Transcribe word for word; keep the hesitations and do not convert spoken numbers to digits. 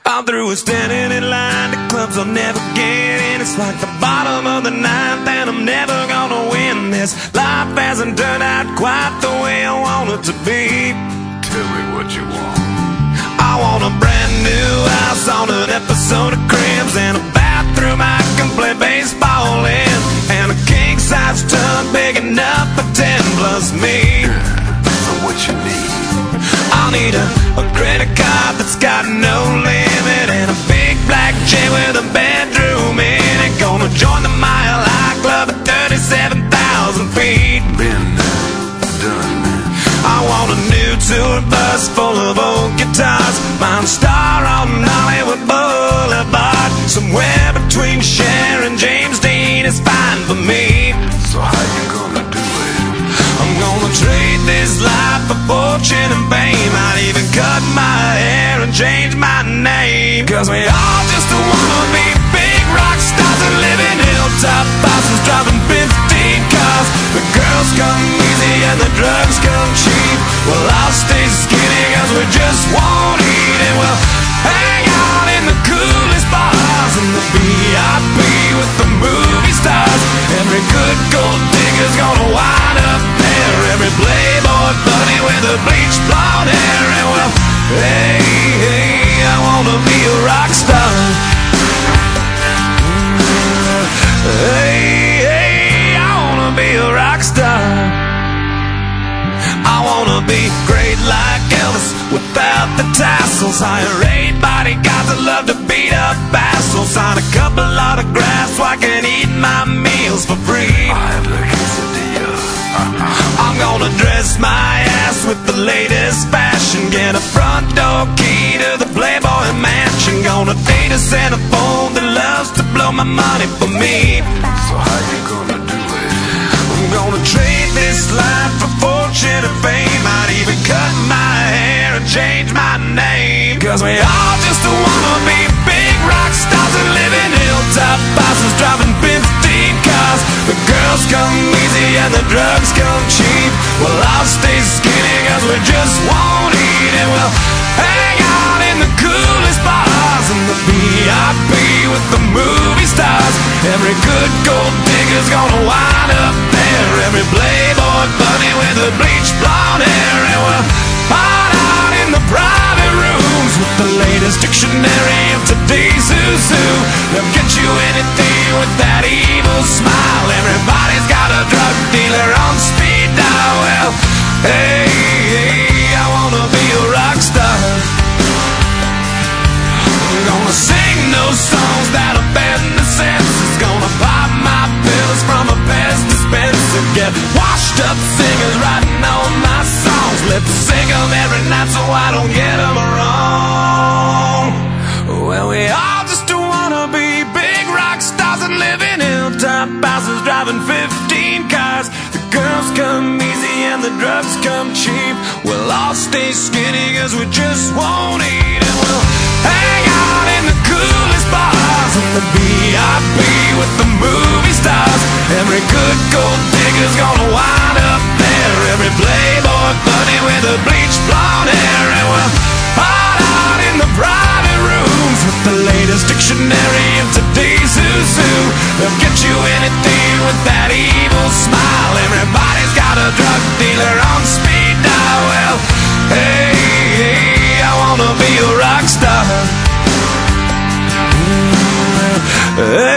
I'm through with standing in line to clubs I'll never get in. It's like the bottom of the ninth and I'm never gonna win this. Life hasn't turned out quite the way I want it to be. Tell me what you want. I want a brand new house on an episode of Cribs, and a bathroom I can play baseball in, and a king-size tub big enough for ten plus me. So what you need? I'll need a, a credit card that's got no limit, and a big black jet with a bedroom in it. Gonna join the Mile High Club at thirty-seven thousand feet. Been done, man. I want a new tour bus full of old guitars, mine star on Hollywood Boulevard. Somewhere between Cher and James Dean is fine for me. So how you gonna do it? I'm gonna trade this life for fortune and fame. I'd even cut my hair and change my name, 'cause we all just wanna be big rock stars and live in hilltop houses, driving fifteen cars. The girls come easy and the drugs come cheap. Well, I'll stay skinny 'cause we just won't eat, and we'll hang out in the coolest bars in the V I P with the movie stars. Every good gold digger's gonna wind up there, every playboy bunny with a bleached blonde hair. And well, hey, hey, I wanna be a rock star. Hey, hey, I wanna be a rock star. I wanna be great like Elvis without the tassels. Hire eight bodyguards that love to beat up assholes. Sign a couple autographs so I can eat my meals for free. I have the quesadilla. I'm gonna dress my ass with the latest fashion, get a front door key to the Playboy Mansion. Gonna date a centerfold that loves to blow my money for me. So how you gonna do it? I'm gonna trade this life for fortune and fame. I'd even cut my hair and change my name, 'cause we all just wanna be big rock stars and live in hilltop houses, driving fifteen cars. The girls come easy and the drugs come cheap. Well, I'll stay skinny 'cause we just won't eat, and we'll hang out in the coolest bars in the V I P with the movie stars. Every good gold digger's gonna wind up there, every playboy bunny with a bleached blonde hair. And we'll hide out in the private rooms with the latest dictionary of today's who's who. They'll get you anything with that evil smile. Everybody's got a drug dealer on speed dial. Well, hey, hey, I wanna be a rock star. I'm gonna sing those songs that offend the senses. Gonna pop my pills from a Pez dispenser. Get washed up singers writing all my songs. Lip sync them every night so I don't get them wrong. Well, we all just wanna be big rock stars and live in hilltop houses, driving fifteen cars. The girls come easy and the drugs come cheap. We'll all stay skinny 'cause we just won't eat, and we'll hang out in the coolest bars in the V I P with the movie stars. Every good gold digger's gonna wind up there, every playboy bunny with a bleached blonde hair. And we'll hide out in the private rooms with the latest dictionary of today's who's who. They'll get you anything with that evil smile. Everybody's got a drug dealer on speed dial. Well, hey, hey, I wanna be a rock star.